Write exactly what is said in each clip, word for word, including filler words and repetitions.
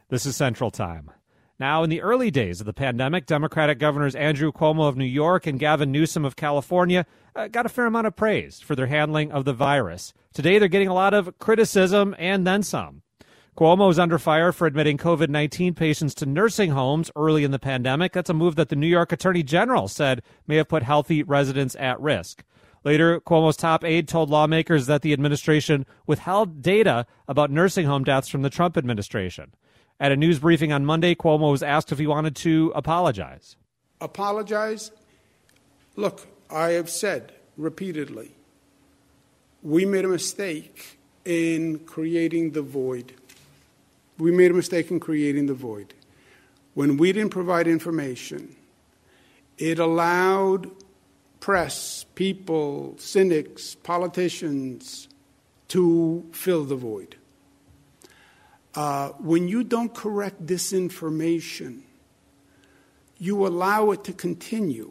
This is Central Time. Now, in the early days of the pandemic, Democratic Governors Andrew Cuomo of New York and Gavin Newsom of California uh, got a fair amount of praise for their handling of the virus. Today, they're getting a lot of criticism and then some. Cuomo is under fire for admitting covid nineteen patients to nursing homes early in the pandemic. That's a move that the New York Attorney General said may have put healthy residents at risk. Later, Cuomo's top aide told lawmakers that the administration withheld data about nursing home deaths from the Trump administration. At a news briefing on Monday, Cuomo was asked if he wanted to apologize. Apologize? Look, I have said repeatedly, we made a mistake in creating the void. We made a mistake in creating the void. When we didn't provide information, it allowed press, people, cynics, politicians to fill the void. Uh, when you don't correct disinformation, you allow it to continue.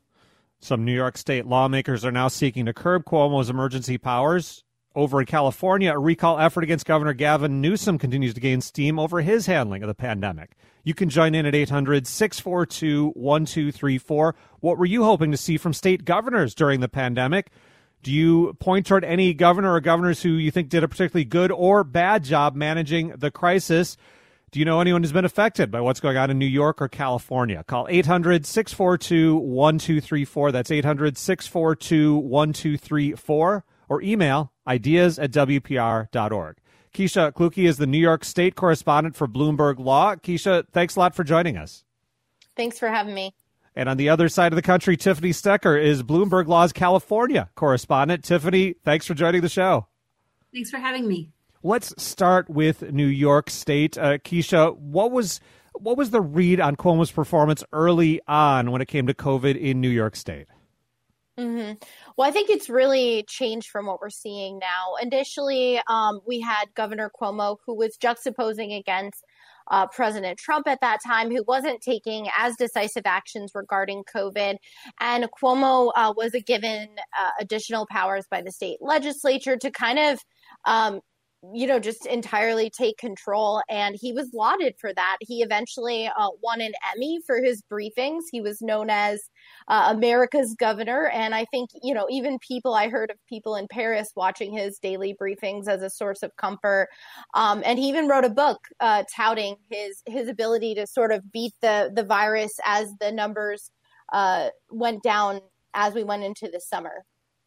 Some New York State lawmakers are now seeking to curb Cuomo's emergency powers. Over in California, a recall effort against Governor Gavin Newsom continues to gain steam over his handling of the pandemic. You can join in at eight hundred, six four two, one two three four. What were you hoping to see from state governors during the pandemic? Do you point toward any governor or governors who you think did a particularly good or bad job managing the crisis? Do you know anyone who's been affected by what's going on in New York or California? Call eight hundred, six four two, one two three four. That's eight hundred, six four two, one two three four. Or email ideas at W P R dot org. Keisha Kluge is the New York State correspondent for Bloomberg Law. Keisha, thanks a lot for joining us. Thanks for having me. And on the other side of the country, Tiffany Stecker is Bloomberg Law's California correspondent. Tiffany, thanks for joining the show. Thanks for having me. Let's start with New York State. Uh, Keisha, what was what was the read on Cuomo's performance early on when it came to COVID in New York State? Mm-hmm. Well, I think it's really changed from what we're seeing now. Initially, um, we had Governor Cuomo, who was juxtaposing against uh, President Trump at that time, who wasn't taking as decisive actions regarding COVID. And Cuomo uh, was given uh, additional powers by the state legislature to kind of um, you know, just entirely take control. And he was lauded for that. He eventually uh, won an Emmy for his briefings. He was known as uh, America's governor. And I think, you know, even people, I heard of people in Paris watching his daily briefings as a source of comfort. Um, and he even wrote a book uh, touting his his ability to sort of beat the, the virus as the numbers uh, went down as we went into the summer.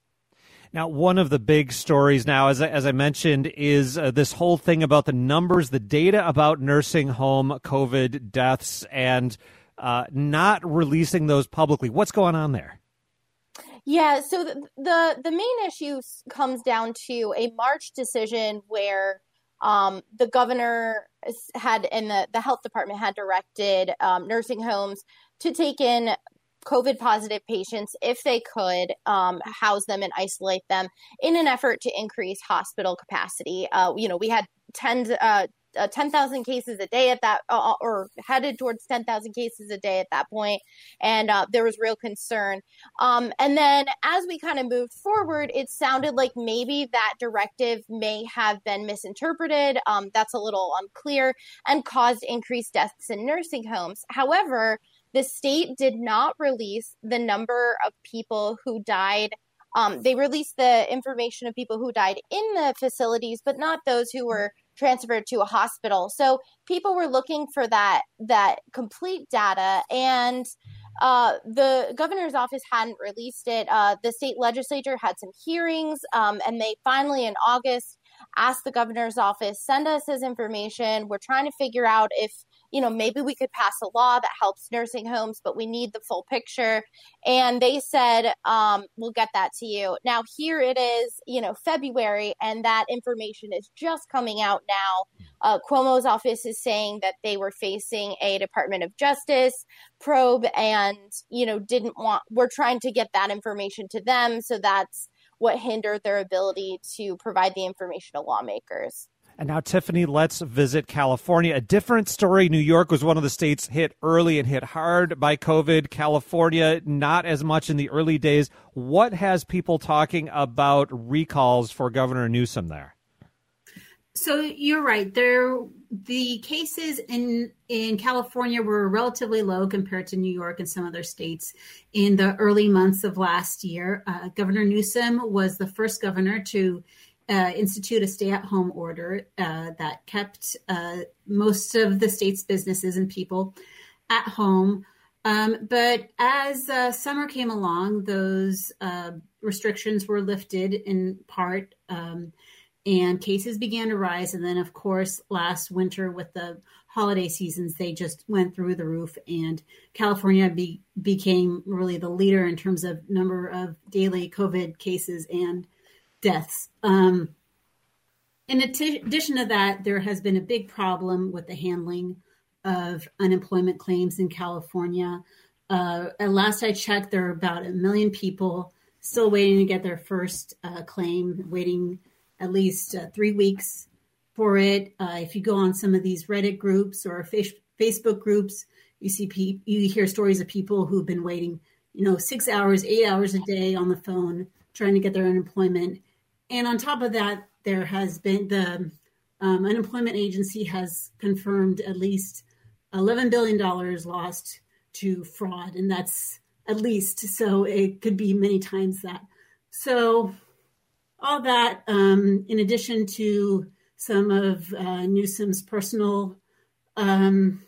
Now, one of the big stories now, as I, as I mentioned, is uh, this whole thing about the numbers, the data about nursing home COVID deaths, and uh, not releasing those publicly. What's going on there? Yeah, so the, the, the main issue comes down to a March decision where um, the governor had and the, the health department had directed um, nursing homes to take in COVID positive patients, if they could, um, house them and isolate them in an effort to increase hospital capacity. Uh, you know, we had ten, uh, uh, ten thousand cases a day at that, uh, or headed towards ten thousand cases a day at that point, and uh, there was real concern. Um, and then as we kind of moved forward, it sounded like maybe that directive may have been misinterpreted. Um, that's a little unclear and caused increased deaths in nursing homes. However, the state did not release the number of people who died. Um, they released the information of people who died in the facilities, but not those who were transferred to a hospital. So people were looking for that that complete data, and uh, the governor's office hadn't released it. Uh, the state legislature had some hearings, um, and they finally in August asked the governor's office, send us this information. We're trying to figure out if, you know, maybe we could pass a law that helps nursing homes, but we need the full picture. And they said, um, we'll get that to you. Now, here it is, you know, February, and that information is just coming out now. Uh, Cuomo's office is saying that they were facing a Department of Justice probe and, you know, didn't want, we're trying to get that information to them. So that's what hindered their ability to provide the information to lawmakers. And now, Tiffany, let's visit California. A different story. New York was one of the states hit early and hit hard by COVID. California, not as much in the early days. What has people talking about recalls for Governor Newsom there? So you're right. There, the cases in in California were relatively low compared to New York and some other states in the early months of last year. Uh, Governor Newsom was the first governor to uh, institute a stay-at-home order uh, that kept uh, most of the state's businesses and people at home. Um, but as uh, summer came along, those uh, restrictions were lifted in part. Um, And cases began to rise. And then, of course, last winter with the holiday seasons, they just went through the roof. And California be, became really the leader in terms of number of daily COVID cases and deaths. Um, in addition to that, there has been a big problem with the handling of unemployment claims in California. Uh, at last I checked, there are about a million people still waiting to get their first uh, claim, waiting at least uh, three weeks for it. Uh, if you go on some of these Reddit groups or face- Facebook groups, you see pe- you hear stories of people who've been waiting, you know, six hours, eight hours a day on the phone trying to get their unemployment. And on top of that, there has been the um, unemployment agency has confirmed at least eleven billion dollars lost to fraud, and that's at least. So it could be many times that. So all that, um, in addition to some of uh, Newsom's personal, um,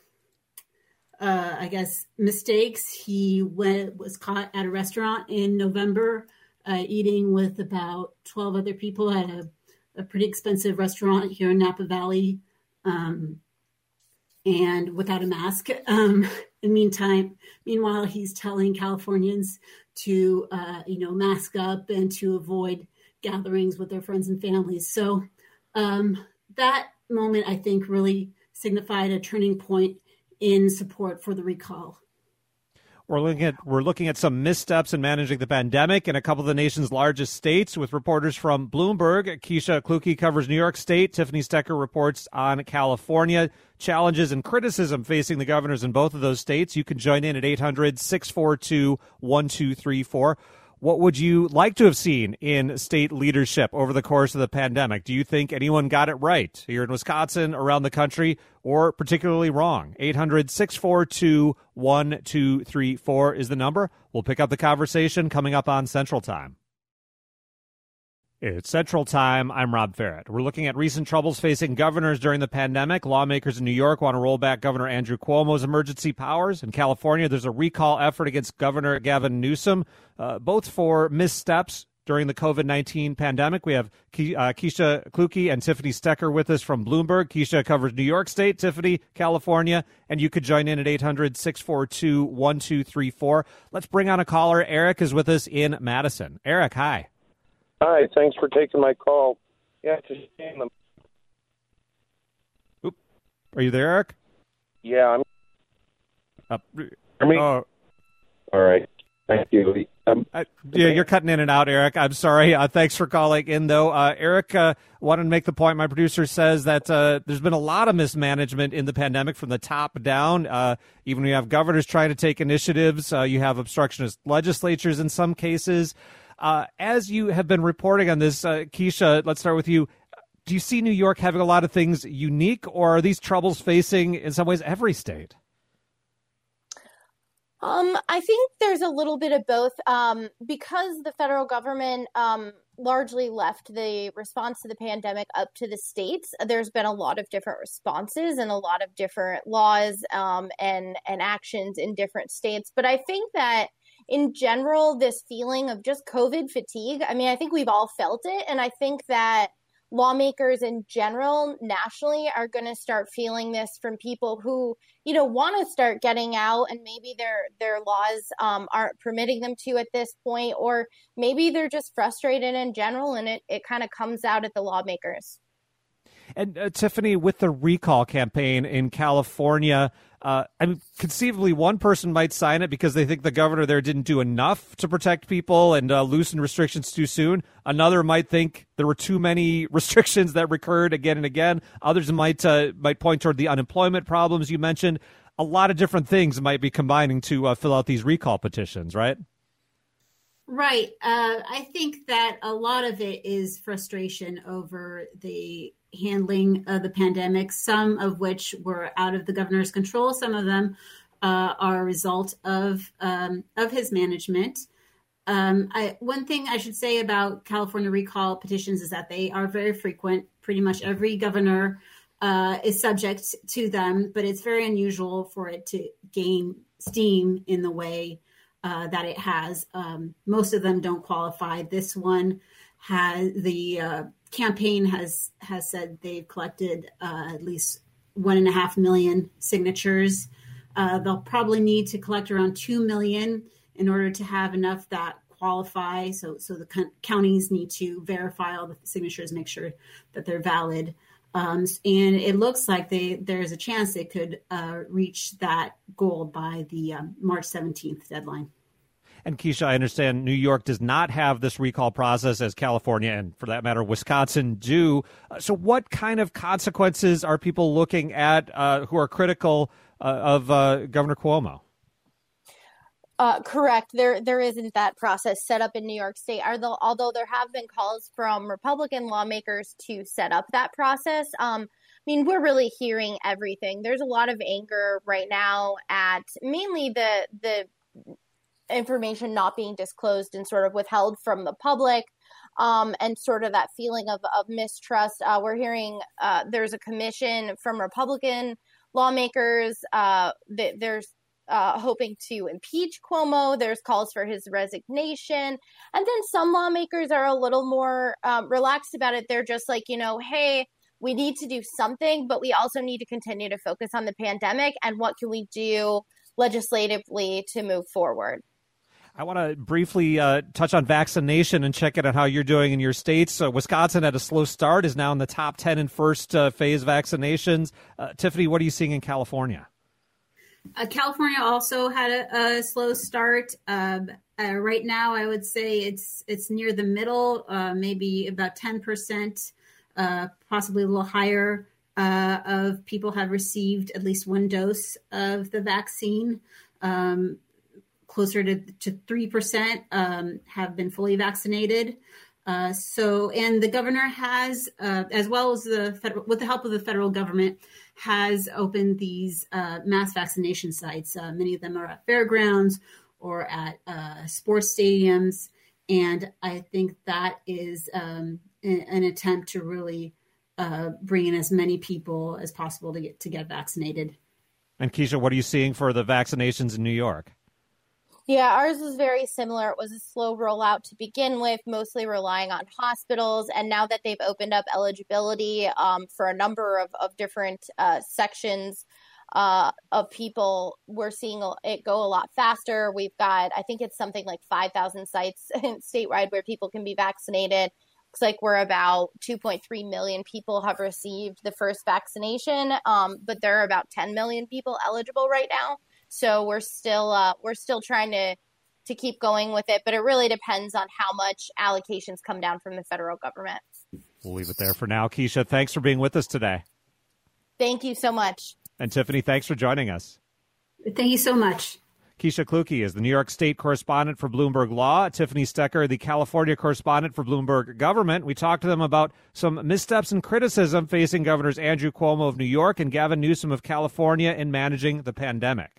uh, I guess, mistakes. He went, was caught at a restaurant in November uh, eating with about twelve other people at a, a pretty expensive restaurant here in Napa Valley, um, and without a mask. Um, in the meantime, meanwhile, he's telling Californians to, uh, you know, mask up and to avoid gatherings with their friends and families. So um, that moment, I think, really signified a turning point in support for the recall. We're looking at we're looking at some missteps in managing the pandemic in a couple of the nation's largest states with reporters from Bloomberg. Keisha Kluge covers New York State. Tiffany Stecker reports on California. Challenges and criticism facing the governors in both of those states. You can join in at eight hundred, six four two, one two three four. What would you like to have seen in state leadership over the course of the pandemic? Do you think anyone got it right here in Wisconsin, around the country, or particularly wrong? eight hundred, six four two, one two three four is the number. We'll pick up the conversation coming up on Central Time. It's Central Time. I'm Rob Farrett. We're looking at recent troubles facing governors during the pandemic. Lawmakers in New York want to roll back Governor Andrew Cuomo's emergency powers. In California, there's a recall effort against Governor Gavin Newsom, uh, both for missteps during the COVID nineteen pandemic. We have Ke- uh, Keisha Kluge and Tiffany Stecker with us from Bloomberg. Keisha covers New York State, Tiffany, California, and you could join in at eight hundred, six four two, one two three four. Let's bring on a caller. Eric is with us in Madison. Eric, hi. Hi, thanks for taking my call. Yeah, it's a shame. The... Oop. Are you there, Eric? Yeah, I'm. Uh, Hear me? oh. All right. Thank you. Um, Uh, yeah, you're cutting in and out, Eric. I'm sorry. Uh, thanks for calling in, though. Uh, Eric uh, wanted to make the point. My producer says that uh, there's been a lot of mismanagement in the pandemic from the top down. Uh, even when you have governors trying to take initiatives, uh, you have obstructionist legislatures in some cases. Uh, as you have been reporting on this, uh, Keisha, let's start with you. Do you see New York having a lot of things unique, or are these troubles facing, in some ways, every state? Um, I think there's a little bit of both. Um, because the federal government um, largely left the response to the pandemic up to the states, there's been a lot of different responses and a lot of different laws um, and, and actions in different states. But I think that in general, this feeling of just COVID fatigue, I mean, I think we've all felt it. And I think that lawmakers in general, nationally, are going to start feeling this from people who, you know, want to start getting out, and maybe their their laws um, aren't permitting them to at this point, or maybe they're just frustrated in general, and it, it kind of comes out at the lawmakers. And uh, Tiffany, with the recall campaign in California, uh, I mean, conceivably one person might sign it because they think the governor there didn't do enough to protect people and uh, loosen restrictions too soon. Another might think there were too many restrictions that recurred again and again. Others might uh, might point toward the unemployment problems you mentioned. A lot of different things might be combining to uh, fill out these recall petitions, right? Right. Uh, I think that a lot of it is frustration over the handling of the pandemic, some of which were out of the governor's control. Some of them uh, are a result of um, of his management. Um, I, one thing I should say about California recall petitions is that they are very frequent. Pretty much every governor uh, is subject to them, but it's very unusual for it to gain steam in the way uh, that it has. Um, most of them don't qualify. This one has the uh, campaign has has said they've collected uh, at least one and a half million signatures. Uh, they'll probably need to collect around two million in order to have enough that qualify. So, so the co- counties need to verify all the signatures, make sure that they're valid. Um, and it looks like they there's a chance they could uh, reach that goal by the um, March seventeenth deadline. And Keisha, I understand New York does not have this recall process as California and, for that matter, Wisconsin do. So what kind of consequences are people looking at uh, who are critical uh, of uh, Governor Cuomo? Uh, correct. There, there isn't that process set up in New York State. Although, although there have been calls from Republican lawmakers to set up that process. Um, I mean, we're really hearing everything. There's a lot of anger right now at mainly the the information not being disclosed and sort of withheld from the public, um, and sort of that feeling of of mistrust. Uh, we're hearing uh, there's a commission from Republican lawmakers. Uh, that there's Uh, hoping to impeach Cuomo. There's calls for his resignation. And then some lawmakers are a little more um, relaxed about it. They're just like, you know, hey, we need to do something, but we also need to continue to focus on the pandemic and what can we do legislatively to move forward. I want to briefly uh, touch on vaccination and check in on how you're doing in your states. So Wisconsin had a slow start, is now in the top ten in first uh, phase vaccinations. Uh, Tiffany, what are you seeing in California? Uh, California also had a, a slow start. Uh, uh, right now, I would say it's it's near the middle, uh, maybe about ten percent, uh, possibly a little higher, uh, of people have received at least one dose of the vaccine. Um, closer to, to three percent um, have been fully vaccinated. Uh, so, and the governor has, uh, as well as the federal, with the help of the federal government, has opened these uh, mass vaccination sites. Uh, many of them are at fairgrounds or at uh, sports stadiums. And I think that is um, an, an attempt to really uh, bring in as many people as possible to get, to get vaccinated. And Keisha, what are you seeing for the vaccinations in New York? Yeah, ours is very similar. It was a slow rollout to begin with, mostly relying on hospitals. And now that they've opened up eligibility um, for a number of, of different uh, sections uh, of people, we're seeing it go a lot faster. We've got, I think it's something like five thousand sites statewide where people can be vaccinated. Looks like we're about two point three million people have received the first vaccination, um, but there are about ten million people eligible right now. So we're still uh, we're still trying to to keep going with it, but it really depends on how much allocations come down from the federal government. We'll leave it there for now. Keisha, thanks for being with us today. Thank you so much. And Tiffany, thanks for joining us. Thank you so much. Keisha Kluge is the New York State correspondent for Bloomberg Law. Tiffany Stecker, the California correspondent for Bloomberg Government. We talked to them about some missteps and criticism facing Governors Andrew Cuomo of New York and Gavin Newsom of California in managing the pandemic.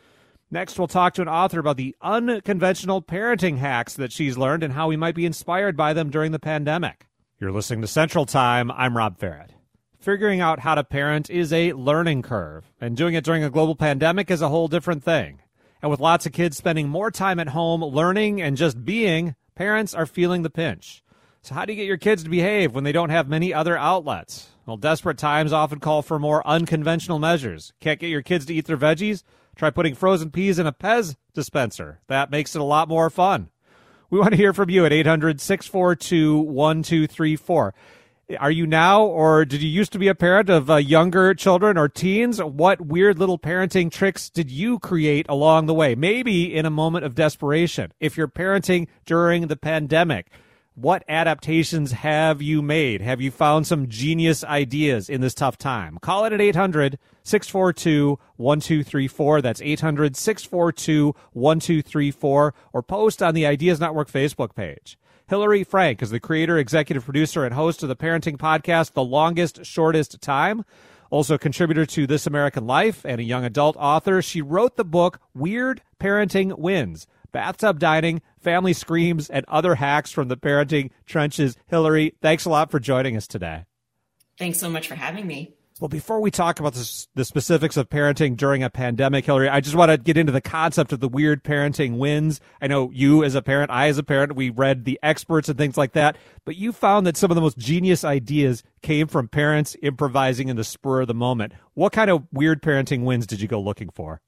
Next, we'll talk to an author about the unconventional parenting hacks that she's learned and how we might be inspired by them during the pandemic. You're listening to Central Time. I'm Rob Farrett. Figuring out how to parent is a learning curve, and doing it during a global pandemic is a whole different thing. And with lots of kids spending more time at home learning and just being, parents are feeling the pinch. So how do you get your kids to behave when they don't have many other outlets? Well, desperate times often call for more unconventional measures. Can't get your kids to eat their veggies? Try putting frozen peas in a Pez dispenser. That makes it a lot more fun. We want to hear from you at eight hundred, six four two, one two three four. Are you now, or did you used to be a parent of uh, younger children or teens? What weird little parenting tricks did you create along the way? Maybe in a moment of desperation. If you're parenting during the pandemic, what adaptations have you made? Have you found some genius ideas in this tough time? Call it at eight hundred, six four two, one two three four. That's eight hundred, six four two, one two three four. Or post on the Ideas Network Facebook page. Hillary Frank is the creator, executive producer, and host of the parenting podcast, The Longest, Shortest Time. Also a contributor to This American Life and a young adult author. She wrote the book Weird Parenting Wins: Bathtub Dining, Family Screams, and Other Hacks from the Parenting Trenches. Hillary, thanks a lot for joining us today. Thanks so much for having me. Well, before we talk about the, the specifics of parenting during a pandemic, Hillary, I just want to get into the concept of the weird parenting wins. I know you as a parent, I as a parent, we read the experts and things like that, but you found that some of the most genius ideas came from parents improvising in the spur of the moment. What kind of weird parenting wins did you go looking for?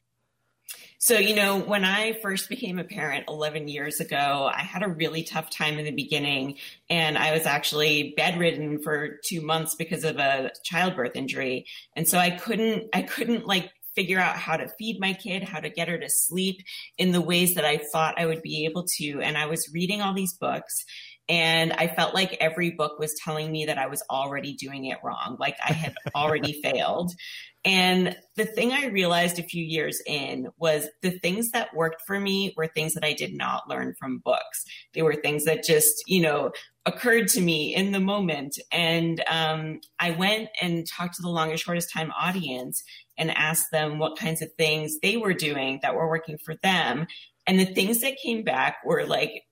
So, you know, when I first became a parent eleven years ago, I had a really tough time in the beginning, and I was actually bedridden for two months because of a childbirth injury. And so I couldn't, I couldn't like figure out how to feed my kid, how to get her to sleep in the ways that I thought I would be able to. And I was reading all these books, and I felt like every book was telling me that I was already doing it wrong, like I had already failed. And the thing I realized a few years in was the things that worked for me were things that I did not learn from books. They were things that just, you know, occurred to me in the moment. And um, I went and talked to the Longest Shortest Time audience and asked them what kinds of things they were doing that were working for them. And the things that came back were like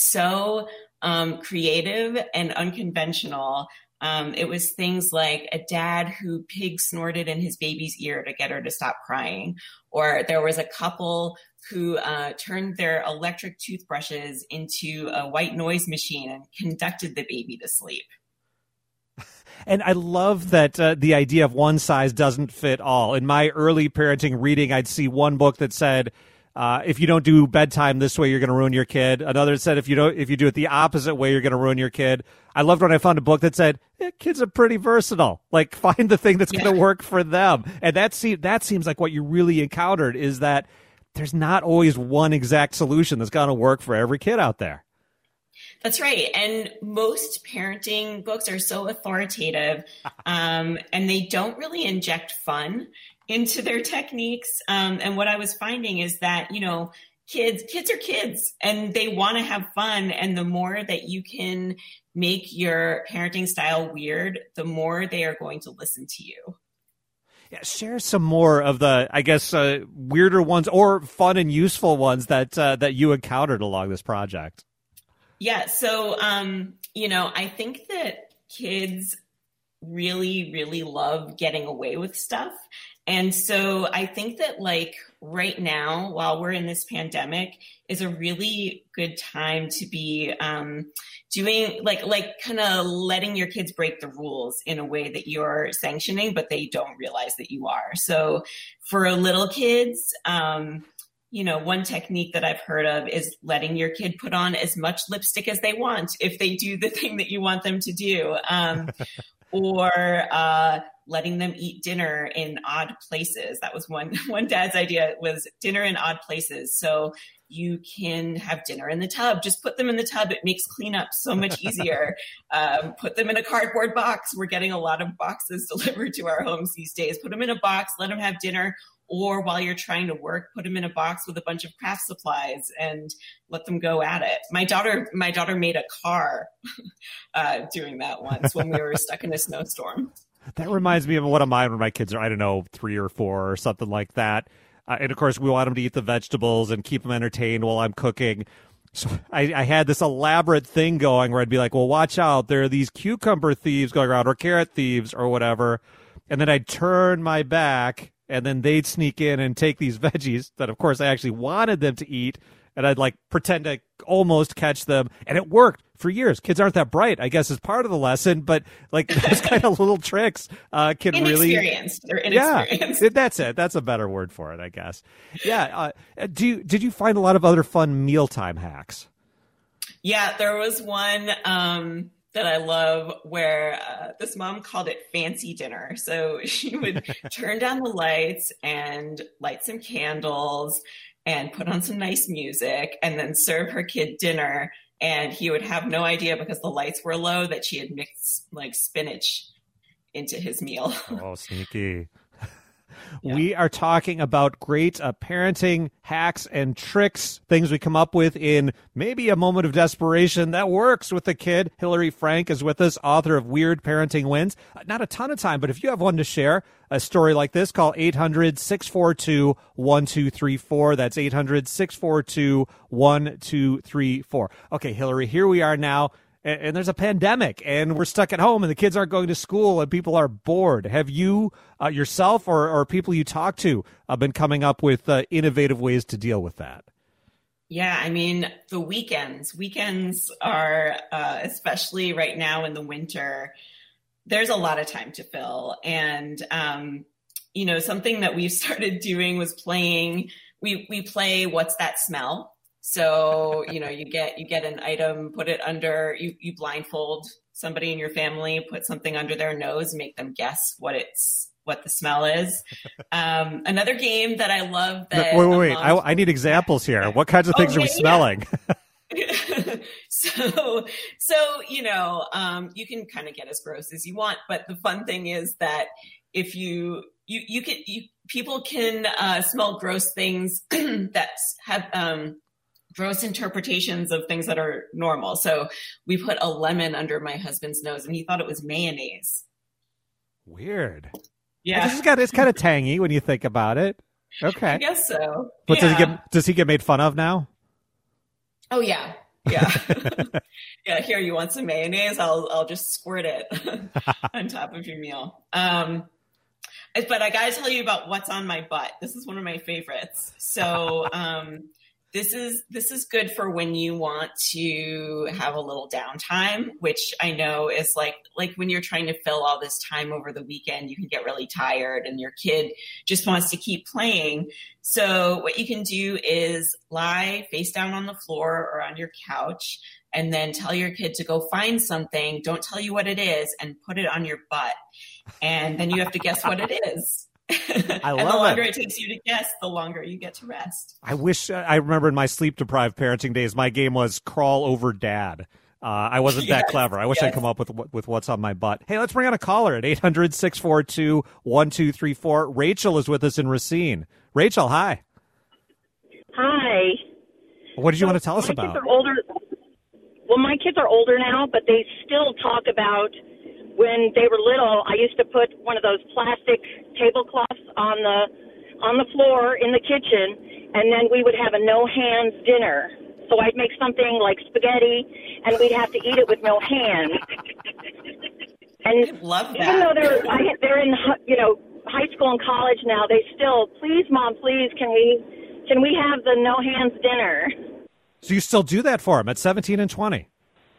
so um, creative and unconventional. Um, it was things like a dad who pig snorted in his baby's ear to get her to stop crying. Or there was a couple who uh, turned their electric toothbrushes into a white noise machine and conducted the baby to sleep. And I love that uh, the idea of one size doesn't fit all. In my early parenting reading, I'd see one book that said, Uh, if you don't do bedtime this way, you're going to ruin your kid. Another said, if you don't, if you do it the opposite way, you're going to ruin your kid. I loved when I found a book that said, eh, kids are pretty versatile. Like, find the thing that's yeah. going to work for them. And that seems, that seems like what you really encountered, is that there's not always one exact solution that's going to work for every kid out there. That's right. And most parenting books are so authoritative, um, and they don't really inject fun into their techniques. Um, and what I was finding is that, you know, kids, kids are kids and they want to have fun. And the more that you can make your parenting style weird, the more they are going to listen to you. Yeah, share some more of the, I guess, uh, weirder ones or fun and useful ones that, uh, that you encountered along this project. Yeah. So, um, you know, I think that kids really, really love getting away with stuff. And so I think that like right now, while we're in this pandemic, is a really good time to be um, doing like, like kind of letting your kids break the rules in a way that you're sanctioning, but they don't realize that you are. So for little kids, um, you know, one technique that I've heard of is letting your kid put on as much lipstick as they want if they do the thing that you want them to do. Um, or uh, letting them eat dinner in odd places. That was one, one dad's idea, was dinner in odd places. So you can have dinner in the tub. Just put them in the tub. It makes cleanup so much easier. um, put them in a cardboard box. We're getting a lot of boxes delivered to our homes these days. Put them in a box, let them have dinner. Or while you're trying to work, put them in a box with a bunch of craft supplies and let them go at it. My daughter, my daughter made a car uh, doing that once when we were stuck in a snowstorm. That reminds me of one of mine when my kids are, I don't know, three or four or something like that. Uh, and of course, we want them to eat the vegetables and keep them entertained while I'm cooking. So I, I had this elaborate thing going where I'd be like, well, watch out. There are these cucumber thieves going around, or carrot thieves or whatever. And then I'd turn my back, and then they'd sneak in and take these veggies that, of course, I actually wanted them to eat. And I'd like pretend to almost catch them. And it worked for years. Kids aren't that bright, I guess, is part of the lesson. But like those kind of little tricks uh, can really. Inexperienced. They're inexperienced. Yeah, that's it. That's a better word for it, I guess. Yeah. Uh, do you, did you find a lot of other fun mealtime hacks? Yeah, there was one um, that I love where uh, this mom called it fancy dinner. So she would turn down the lights and light some candles and put on some nice music and then serve her kid dinner And he would have no idea because the lights were low that she had mixed like spinach into his meal. Oh, sneaky. Yeah. We are talking about great uh, parenting hacks and tricks, things we come up with in maybe a moment of desperation that works with the kid. Hillary Frank is with us, author of Weird Parenting Wins. Uh, not a ton of time, but if you have one to share, a story like this, call eight hundred, six four two, one two three four. That's eight hundred, six four two, one two three four. Okay, Hillary, here we are now. And there's a pandemic, and we're stuck at home, and the kids aren't going to school, and people are bored. Have you uh, yourself or, or people you talk to uh, been coming up with uh, innovative ways to deal with that? Yeah, I mean, the weekends. Weekends are, uh, especially right now in the winter, there's a lot of time to fill. And, um, you know, something that we've started doing was playing, we, we play What's That Smell? So, you know, you get you get an item, put it under, you, you blindfold somebody in your family, put something under their nose, make them guess what it's what the smell is. Um, another game that I love that Wait, wait, wait. I, I need examples here. What kinds of things oh, are we yeah, smelling? Yeah. so, so, you know, um, you can kind of get as gross as you want, but the fun thing is that if you, you, you can, you, people can uh, smell gross things that have, um, gross interpretations of things that are normal. So we put a lemon under my husband's nose and he thought it was mayonnaise. Weird. Yeah. It's, got, it's kind of tangy when you think about it. Okay. I guess so. But yeah. does he get does he get made fun of now? Oh yeah. Yeah. Yeah. Here, you want some mayonnaise? I'll I'll just squirt it on top of your meal. Um but I gotta tell you about what's on my butt. This is one of my favorites. So um This is this is good for when you want to have a little downtime, which I know is like like when you're trying to fill all this time over the weekend, you can get really tired and your kid just wants to keep playing. So what you can do is lie face down on the floor or on your couch and then tell your kid to go find something. Don't tell you what it is and put it on your butt. And then you have to guess what it is. I love and the longer it. it takes you to guess, the longer you get to rest. I wish uh, I remember in my sleep deprived parenting days, my game was crawl over dad. Uh, I wasn't Yes, that clever. I wish yes. I'd come up with with what's on my butt. Hey, let's bring on a caller at eight hundred, six four two, one two three four. Rachel is with us in Racine. Rachel, hi. Hi. What did you So want to tell us my about? Kids are older. Well, my kids are older now, but they still talk about when they were little. I used to put one of those plastic tablecloths on the on the floor in the kitchen, and then we would have a no hands dinner. So I'd make something like spaghetti, and we'd have to eat it with no hands. And I love that. even though they're I, they're in you know high school and college now, they still, please, Mom, please, can we can we have the no hands dinner? So you still do that for them at seventeen and twenty?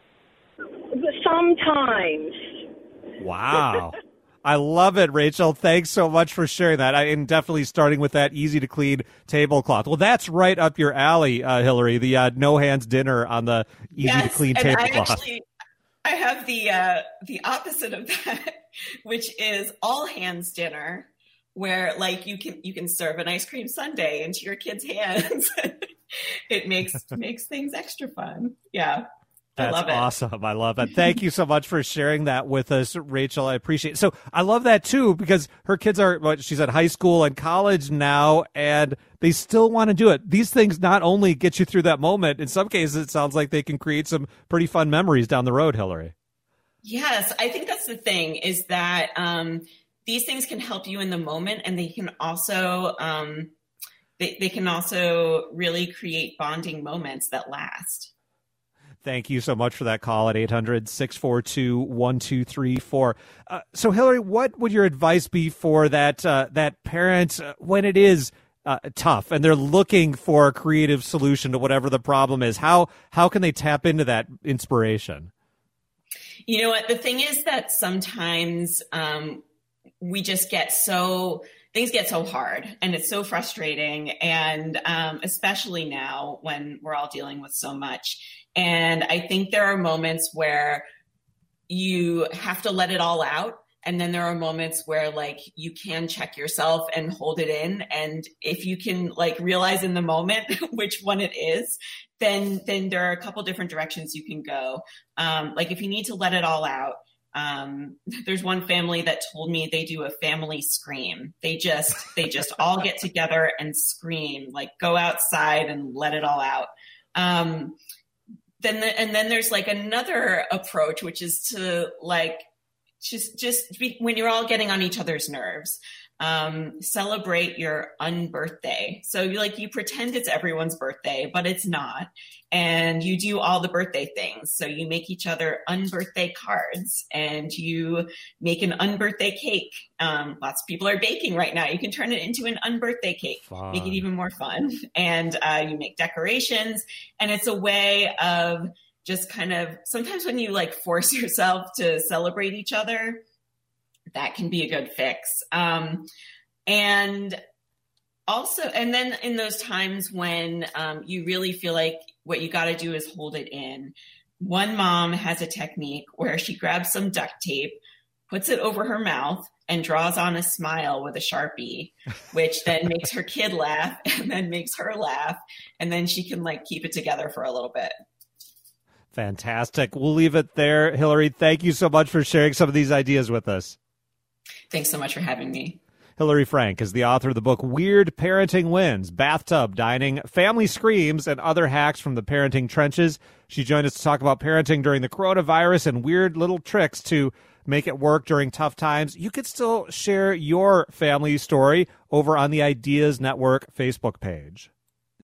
Sometimes. Wow. I love it, Rachel. Thanks so much for sharing that. I am definitely starting with that easy to clean tablecloth. Well, that's right up your alley, uh, Hillary, the uh, no hands dinner on the easy yes, to clean and tablecloth. I actually, I have the uh, the opposite of that, which is all hands dinner, where like you can you can serve an ice cream sundae into your kids' hands. It makes makes things extra fun. Yeah. That's I love it. awesome. I love it. Thank you so much for sharing that with us, Rachel. I appreciate it. So I love that, too, because her kids are, well, she's at high school and college now, and they still want to do it. These things not only get you through that moment, in some cases, it sounds like they can create some pretty fun memories down the road, Hillary. Yes, I think that's the thing is that um, these things can help you in the moment, and they can also um, they, they can also really create bonding moments that last. Thank you so much for that call at eight hundred, six four two, one two three four. Uh, so, Hillary, what would your advice be for that uh, that parent uh, when it is uh, tough and they're looking for a creative solution to whatever the problem is? How how can they tap into that inspiration? You know what? The thing is that sometimes um, we just get so things get so hard and it's so frustrating. And um, especially now when we're all dealing with so much. And I think there are moments where you have to let it all out And then there are moments where like you can check yourself and hold it in. And if you can like realize in the moment which one it is, then, then there are a couple different directions you can go. Um, like if you need to let it all out, um, there's one family that told me they do a family scream. They just, they just all get together and scream, like go outside and let it all out. Um, then, the, and then there's like another approach, which is to like, just, just be, when you're all getting on each other's nerves, um, celebrate your unbirthday. So you like, you pretend it's everyone's birthday, but it's not. And you do all the birthday things. So you make each other unbirthday cards and you make an unbirthday cake. Um, lots of people are baking right now. You can turn it into an unbirthday cake, fun. Make it even more fun. And, uh, you make decorations, and it's a way of just kind of, sometimes when you like force yourself to celebrate each other, that can be a good fix. Um, and also, and then in those times when um, you really feel like what you got to do is hold it in, one mom has a technique where she grabs some duct tape, puts it over her mouth, and draws on a smile with a Sharpie, which then makes her kid laugh and then makes her laugh. And then she can like keep it together for a little bit. Fantastic. We'll leave it there. Hillary, thank you so much for sharing some of these ideas with us. Thanks so much for having me. Hillary Frank is the author of the book Weird Parenting Wins, Bathtub Dining, Family Screams, and Other Hacks from the Parenting Trenches. She joined us to talk about parenting during the coronavirus and weird little tricks to make it work during tough times. You could still share your family story over on the Ideas Network Facebook page.